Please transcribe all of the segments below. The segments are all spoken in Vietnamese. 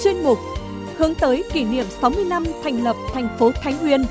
chuyên mục hướng tới kỷ niệm 60 năm thành lập thành phố Thái Nguyên.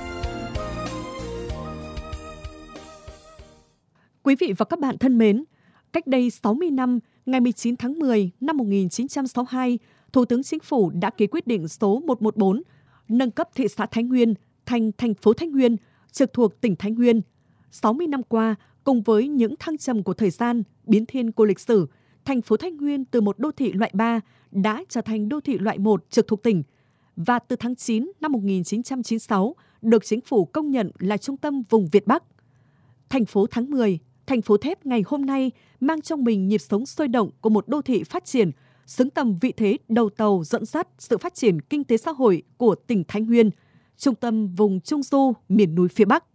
Quý vị và các bạn thân mến, cách đây 60 năm, ngày 19 tháng 10 năm 1962, Thủ tướng Chính phủ đã ký quyết định số 114 nâng cấp thị xã Thái Nguyên thành thành phố Thái Nguyên, trực thuộc tỉnh Thái Nguyên. 60 năm qua, cùng với những thăng trầm của thời gian, biến thiên của lịch sử, thành phố Thái Nguyên từ một đô thị loại 3 đã trở thành đô thị loại 1 trực thuộc tỉnh. Và từ tháng 9 năm 1996, được Chính phủ công nhận là trung tâm vùng Việt Bắc. Thành phố tháng 10, thành phố thép ngày hôm nay mang trong mình nhịp sống sôi động của một đô thị phát triển, xứng tầm vị thế đầu tàu dẫn dắt sự phát triển kinh tế xã hội của tỉnh Thái Nguyên, trung tâm vùng Trung Du, miền núi phía Bắc.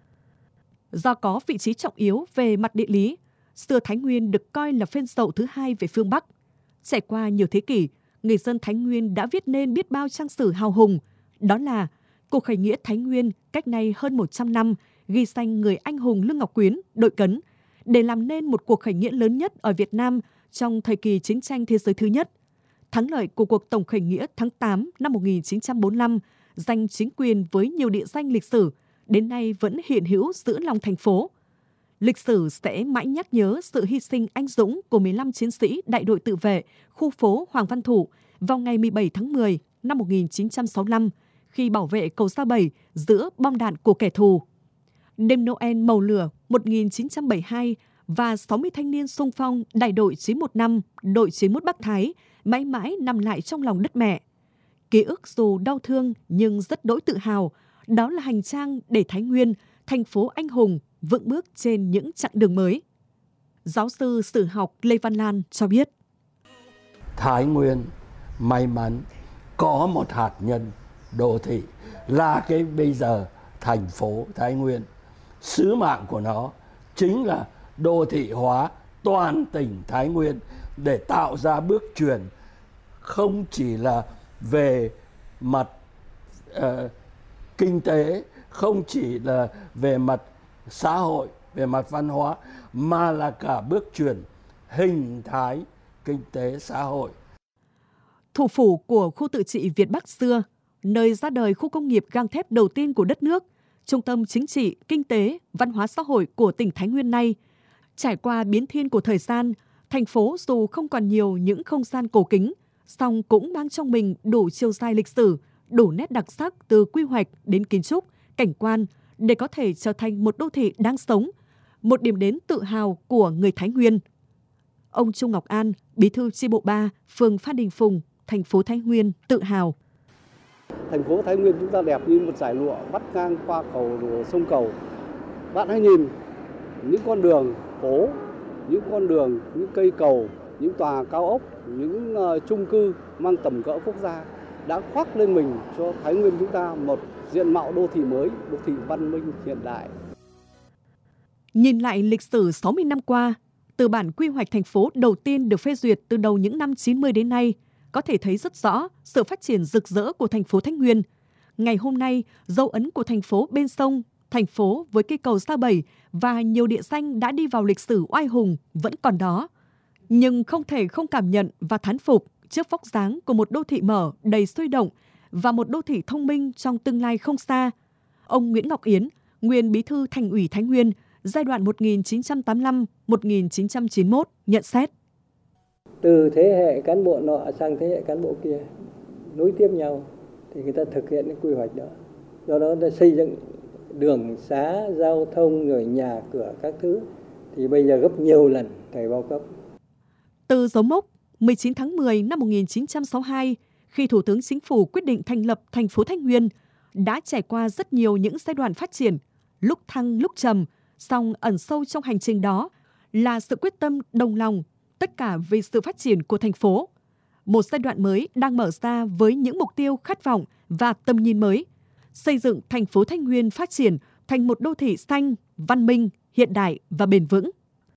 Do có vị trí trọng yếu về mặt địa lý, xưa Thái Nguyên được coi là phên dậu thứ hai về phương Bắc. Trải qua nhiều thế kỷ, người dân Thái Nguyên đã viết nên biết bao trang sử hào hùng. Đó là cuộc khởi nghĩa Thái Nguyên cách nay hơn 100 năm, ghi danh người anh hùng Lương Ngọc Quyến, đội cấn, để làm nên một cuộc khởi nghĩa lớn nhất ở Việt Nam trong thời kỳ chiến tranh thế giới thứ nhất. Thắng lợi của cuộc tổng khởi nghĩa tháng 8 năm 1945 giành chính quyền với nhiều địa danh lịch sử, đến nay vẫn hiện hữu giữa lòng thành phố. Lịch sử sẽ mãi nhắc nhớ sự hy sinh anh dũng của 15 chiến sĩ đại đội tự vệ khu phố Hoàng Văn Thụ vào ngày 17 tháng 10 năm 1965 khi bảo vệ cầu Sa Bầy giữa bom đạn của kẻ thù. Đêm Noel màu lửa 1972 và 60 thanh niên xung phong đại đội 915, đội 91 Bắc Thái mãi mãi nằm lại trong lòng đất mẹ. Ký ức dù đau thương nhưng rất đỗi tự hào, đó là hành trang để Thái Nguyên, thành phố anh hùng, vững bước trên những chặng đường mới. Giáo sư sử học Lê Văn Lan cho biết. Thái Nguyên may mắn có một hạt nhân đô thị là cái bây giờ thành phố Thái Nguyên. Sứ mạng của nó chính là đô thị hóa toàn tỉnh Thái Nguyên để tạo ra bước chuyển không chỉ là về mặt kinh tế, không chỉ là về mặt xã hội, về mặt văn hóa, mà là cả bước chuyển hình thái kinh tế xã hội. Thủ phủ của khu tự trị Việt Bắc xưa, nơi ra đời khu công nghiệp gang thép đầu tiên của đất nước, trung tâm chính trị, kinh tế, văn hóa xã hội của tỉnh Thái Nguyên nay. Trải qua biến thiên của thời gian, thành phố dù không còn nhiều những không gian cổ kính, song cũng mang trong mình đủ chiều dài lịch sử, đủ nét đặc sắc từ quy hoạch đến kiến trúc, cảnh quan để có thể trở thành một đô thị đáng sống, một điểm đến tự hào của người Thái Nguyên. Ông Trung Ngọc An, bí thư chi bộ 3, phường Phan Đình Phùng, thành phố Thái Nguyên tự hào. Thành phố Thái Nguyên chúng ta đẹp như một dải lụa vắt ngang qua sông Cầu. Bạn hãy nhìn những con đường phố, những con đường, những cây cầu, những tòa cao ốc, những chung cư mang tầm cỡ quốc gia đã khoác lên mình cho Thái Nguyên chúng ta một diện mạo đô thị mới, đô thị văn minh hiện đại. Nhìn lại lịch sử 60 năm qua, từ bản quy hoạch thành phố đầu tiên được phê duyệt từ đầu những năm 90 đến nay, có thể thấy rất rõ sự phát triển rực rỡ của thành phố Thái Nguyên. Ngày hôm nay, dấu ấn của thành phố bên sông, thành phố với cây cầu Sa Bầy và nhiều địa danh đã đi vào lịch sử oai hùng vẫn còn đó. Nhưng không thể không cảm nhận và thán phục trước vóc dáng của một đô thị mở đầy sôi động và một đô thị thông minh trong tương lai không xa. Ông Nguyễn Ngọc Yến, nguyên bí thư Thành ủy Thái Nguyên, giai đoạn 1985-1991 nhận xét. Từ thế hệ cán bộ nọ sang thế hệ cán bộ kia, nối tiếp nhau, thì người ta thực hiện cái quy hoạch đó. Do đó ta xây dựng đường xá, giao thông, rồi nhà cửa các thứ, thì bây giờ gấp nhiều lần thời bao cấp. Từ dấu mốc 19 tháng 10 năm 1962, khi Thủ tướng Chính phủ quyết định thành lập thành phố Thái Nguyên, đã trải qua rất nhiều những giai đoạn phát triển, lúc thăng lúc trầm, song ẩn sâu trong hành trình đó là sự quyết tâm đồng lòng, tất cả vì sự phát triển của thành phố. Một giai đoạn mới đang mở ra với những mục tiêu khát vọng và tầm nhìn mới, xây dựng thành phố Thái Nguyên phát triển thành một đô thị xanh, văn minh, hiện đại và bền vững.